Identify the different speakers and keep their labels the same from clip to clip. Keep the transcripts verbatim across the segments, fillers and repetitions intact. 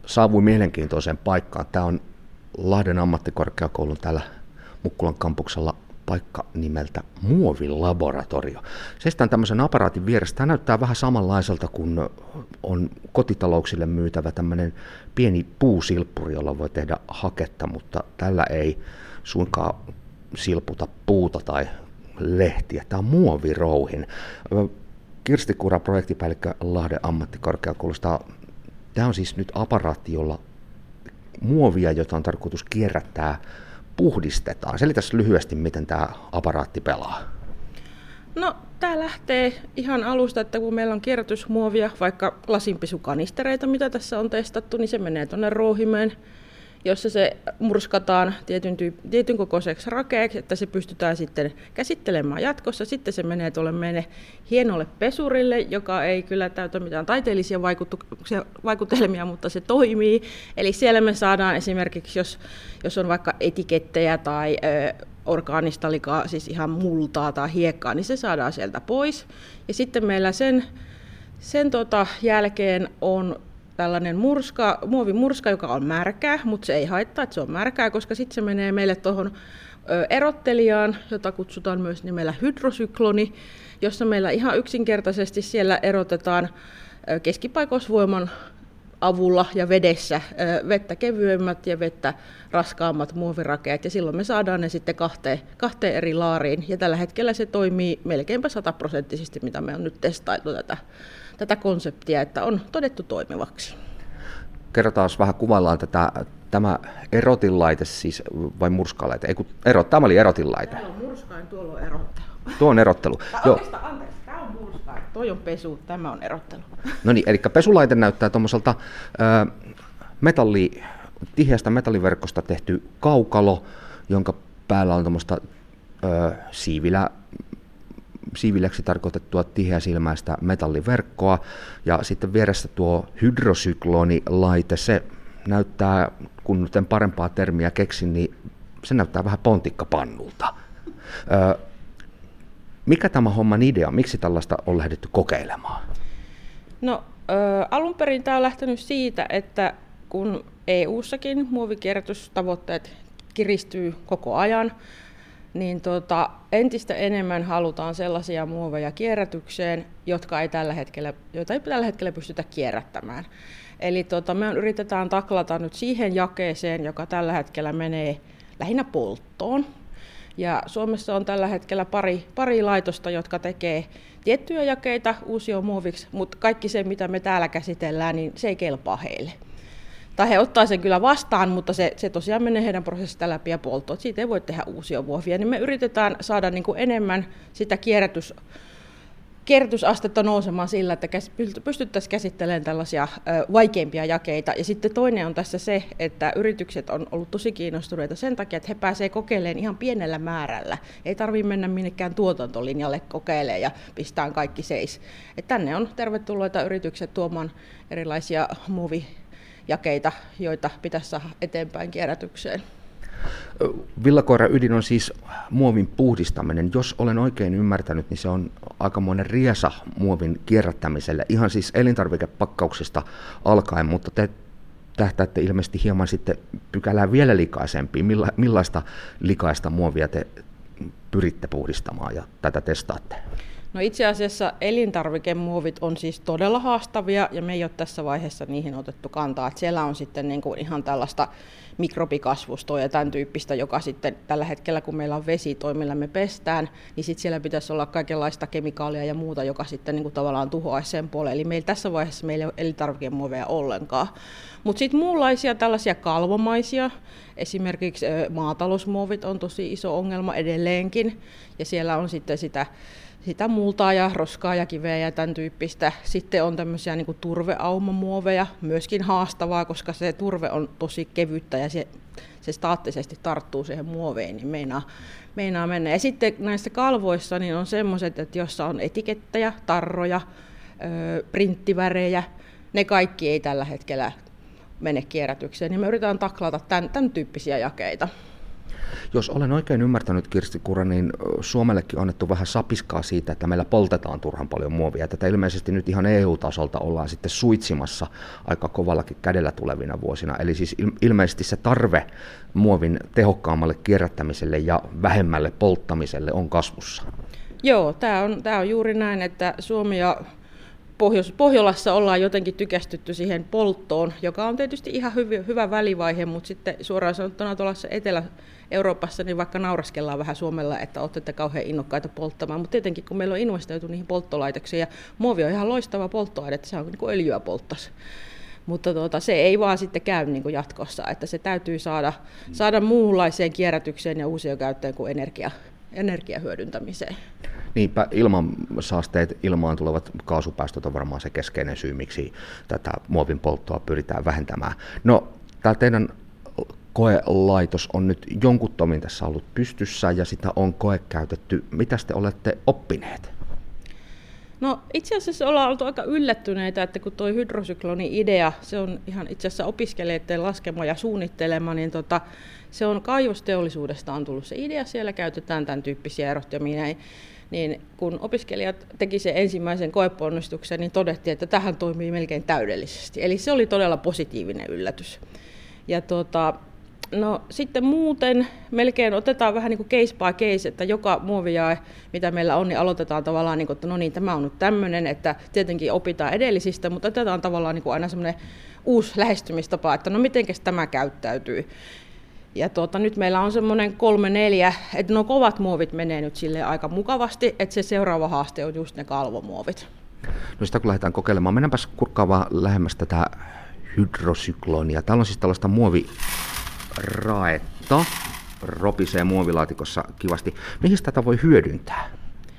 Speaker 1: saavuin mielenkiintoiseen paikkaan. Tämä on Lahden ammattikorkeakoulun täällä Mukkulan kampuksella paikka nimeltä Muovilaboratorio. Seistään tämmöisen aparaatin vieressä. Tämä näyttää vähän samanlaiselta kuin on kotitalouksille myytävä tämmöinen pieni puusilppuri, jolla voi tehdä haketta, mutta tällä ei suinkaan silputa puuta tai lehtiä. Tämä on muovirouhin. Kirsti Kura, projektipäällikkö Lahden ammattikorkeakoulusta. Tämä on siis nyt aparaatti, jolla muovia, jota on tarkoitus kierrättää, puhdistetaan. Selitäs lyhyesti, miten tämä aparaatti pelaa.
Speaker 2: No, tämä lähtee ihan alusta, että kun meillä on kierrätysmuovia, vaikka lasinpesukanistereita, mitä tässä on testattu, niin se menee tuonne rouhimeen, jossa se murskataan tietyn, tyyp- tietyn kokoiseksi rakeeksi, että se pystytään sitten käsittelemään jatkossa. Sitten se menee tuolle meille hienolle pesurille, joka ei kyllä täytä mitään taiteellisia vaikutelmia, mutta se toimii. Eli siellä me saadaan esimerkiksi, jos, jos on vaikka etikettejä tai ö, orgaanista likaa, siis ihan multaa tai hiekkaa, niin se saadaan sieltä pois. Ja sitten meillä sen, sen tota jälkeen on tällainen murska, muovimurska, joka on märkää, mutta se ei haittaa, että se on märkää, koska sitten se menee meille tuohon erottelijaan, jota kutsutaan myös nimellä hydrosykloni, jossa meillä ihan yksinkertaisesti siellä erotetaan keskipaikosvoiman avulla ja vedessä vettä kevyemmät ja vettä raskaammat muovirakeet, ja silloin me saadaan ne sitten kahteen, kahteen eri laariin, ja tällä hetkellä se toimii melkeinpä sataprosenttisesti, mitä me on nyt testailtu tätä, tätä konseptia, että on todettu toimivaksi.
Speaker 1: Kerrotaan vähän, kuvaillaan tätä, tämä erotinlaite siis, vai murskalaite? Ei, kun ero, tämä oli erotinlaite.
Speaker 2: Täällä on murskain, tuolla on erottelu.
Speaker 1: Tuo on erottelu.
Speaker 2: Joo. Anteeksi, tämä on murskain, toi on pesu, tämä on erottelu.
Speaker 1: No niin, eli pesulaite näyttää tuommoiselta äh, metalli, tiheästä metalliverkosta tehty kaukalo, jonka päällä on tuommoista äh, siivilä, siiviläksi tarkoitettua tiheäsilmäistä metalliverkkoa, ja sitten vieressä tuo hydrosyklonilaite, se näyttää, kun nyt en parempaa termiä keksin, niin se näyttää vähän pontikkapannulta. Ö, mikä tämä homman idea, miksi tällaista on lähdetty kokeilemaan?
Speaker 2: No ö, alun perin tämä on lähtenyt siitä, että kun E U:ssakin muovikierrätystavoitteet kiristyy koko ajan, niin tuota, entistä enemmän halutaan sellaisia muoveja kierrätykseen, jotka ei tällä hetkellä, joita ei tällä hetkellä pystytä kierrättämään. Eli tuota, me yritetään taklata nyt siihen jakeeseen, joka tällä hetkellä menee lähinnä polttoon. Ja Suomessa on tällä hetkellä pari, pari laitosta, jotka tekee tiettyjä jakeita uusiomuoviksi, mutta kaikki se, mitä me täällä käsitellään, niin se ei kelpaa heille. Tai he ottaa sen kyllä vastaan, mutta se, se tosiaan menee heidän prosessista läpi ja polttoon. Siitä ei voi tehdä uusia muovia. Niin me yritetään saada niin kuin enemmän sitä kierrätys, kierrätysastetta nousemaan sillä, että pystyttäisiin käsittelemään tällaisia ö, vaikeimpia jakeita. Ja sitten toinen on tässä se, että yritykset on ollut tosi kiinnostuneita sen takia, että he pääsevät kokeilemaan ihan pienellä määrällä. Ei tarvitse mennä minnekään tuotantolinjalle kokeilemaan ja pistää kaikki seis. Et tänne on tervetulleita yritykset tuomaan erilaisia muovi jakeita, joita pitäisi saada eteenpäin kierrätykseen.
Speaker 1: Villakoiran ydin on siis muovin puhdistaminen. Jos olen oikein ymmärtänyt, niin se on aikamoinen riesa muovin kierrättämiselle, ihan siis elintarvikepakkauksista alkaen, mutta te tähtäätte ilmeisesti hieman sitten pykälää vielä likaisempiin. Milla, millaista likaista muovia te pyritte puhdistamaan ja tätä testaatte?
Speaker 2: No itse asiassa elintarvikemuovit on siis todella haastavia, ja me ei ole tässä vaiheessa niihin otettu kantaa. Että siellä on sitten niin kuin ihan tällaista mikrobikasvustoa ja tämän tyyppistä, joka sitten tällä hetkellä, kun meillä on vesitoi, millä me pestään, niin sitten siellä pitäisi olla kaikenlaista kemikaalia ja muuta, joka sitten niin kuin tavallaan tuhoaisi sen puolen. Eli meillä tässä vaiheessa meillä ei ole elintarvikemuoveja ollenkaan. Mutta sitten muunlaisia tällaisia kalvomaisia, esimerkiksi maatalousmuovit on tosi iso ongelma edelleenkin, ja siellä on sitten sitä sitä multaa ja roskaa ja kiveä ja tämän tyyppistä. Sitten on tämmöisiä niin kuin turveaumamuoveja, myöskin haastavaa, koska se turve on tosi kevyttä ja se, se staattisesti tarttuu siihen muoveen, niin meinaa, meinaa mennä. Ja sitten näissä kalvoissa niin on semmoiset, että jossa on etikettejä, tarroja, ö, printtivärejä, ne kaikki ei tällä hetkellä mene kierrätykseen, niin me yritetään taklata tämän, tämän tyyppisiä jakeita.
Speaker 1: Jos olen oikein ymmärtänyt, Kirsti Kura, niin Suomellekin on annettu vähän sapiskaa siitä, että meillä poltetaan turhan paljon muovia. Tätä ilmeisesti nyt ihan E U-tasolta ollaan sitten suitsimassa aika kovallakin kädellä tulevina vuosina. Eli siis ilmeisesti se tarve muovin tehokkaammalle kierrättämiselle ja vähemmälle polttamiselle on kasvussa.
Speaker 2: Joo, tämä on, tämä on juuri näin, että Suomi ja Pohjois- Pohjolassa ollaan jotenkin tykästytty siihen polttoon, joka on tietysti ihan hyvä, hyvä välivaihe, mutta sitten suoraan sanottuna tuolla Etelä-Euroopassa niin vaikka nauraskellaan vähän Suomella, että olette kauhean innokkaita polttamaan, mutta tietenkin kun meillä on investoitu niihin polttolaitoksiin ja muovi on ihan loistava polttoaine, että se on niin kuin öljyä polttaisi. Mutta tuota, se ei vaan sitten käy niin kuin jatkossa, että se täytyy saada, saada muunlaiseen kierrätykseen ja uusioon käyttöön kuin energia, energiahyödyntämiseen.
Speaker 1: Niinpä ilmansaasteet, ilmaan tulevat kaasupäästöt on varmaan se keskeinen syy, miksi tätä muovin polttoa pyritään vähentämään. No, tämä teidän koelaitos on nyt jonkun tässä ollut pystyssä ja sitä on koekäytetty. Mitä te olette oppineet?
Speaker 2: No itse asiassa ollaan oltu aika yllättyneitä, että kun tuo hydrosykloni-idea, se on ihan itse asiassa opiskelijoiden laskema ja suunnittelema, niin tota, se on kaivosteollisuudesta on tullut se idea, siellä käytetään tämän tyyppisiä erottimia. Niin kun opiskelijat teki sen ensimmäisen koeponnistuksen, niin todettiin, että tähän toimii melkein täydellisesti. Eli se oli todella positiivinen yllätys. Ja tuota, no sitten muuten melkein otetaan vähän niin kuin case by case, että joka muovijae, mitä meillä on, niin aloitetaan tavallaan, niin kuin, että no niin, tämä on nyt tämmöinen, että tietenkin opitaan edellisistä, mutta otetaan tavallaan niin kuin aina semmoinen uusi lähestymistapa, että no mitenkäs tämä käyttäytyy. Ja tuota, nyt meillä on semmoinen kolme neljä, että no kovat muovit menee nyt sille aika mukavasti, että se seuraava haaste on just ne kalvomuovit.
Speaker 1: No sitä kun lähdetään kokeilemaan, mennäänpäs kurkkaavaan lähemmäs tätä hydrosyklonia. Täällä on siis tällaista muoviraetta, ropisee muovilaatikossa kivasti. Mihin tätä voi hyödyntää?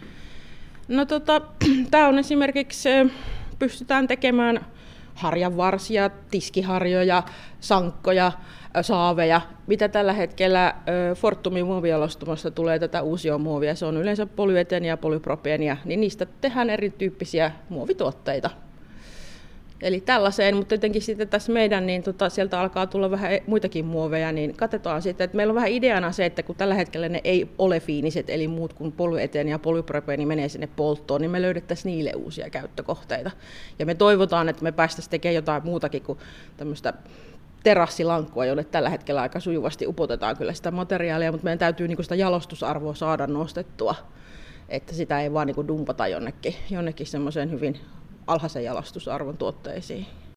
Speaker 2: No tota, tämä on esimerkiksi, pystytään tekemään harjanvarsia, tiskiharjoja, sankkoja, saaveja, mitä tällä hetkellä Fortumin muovijalostumassa tulee tätä uusiomuovia, se on yleensä polyeteenia ja polypropeenia, niin niistä tehdään erityyppisiä muovituotteita. Eli tällaiseen, mutta tietenkin sitten tässä meidän, niin tota, sieltä alkaa tulla vähän muitakin muoveja, niin katsotaan sitten, että meillä on vähän ideana se, että kun tällä hetkellä ne ei ole fiiniset, eli muut kuin polyeteenia ja polypropeeni menee sinne polttoon, niin me löydettäisiin niille uusia käyttökohteita. Ja me toivotaan, että me päästäisiin tekemään jotain muutakin kuin tämmöistä terassilankkua, jolle tällä hetkellä aika sujuvasti upotetaan kyllä sitä materiaalia, mutta meidän täytyy niin sitä jalostusarvoa saada nostettua, että sitä ei vaan niin dumpata jonnekin, jonnekin semmoiseen hyvin alhaisen jalostusarvon tuotteisiin.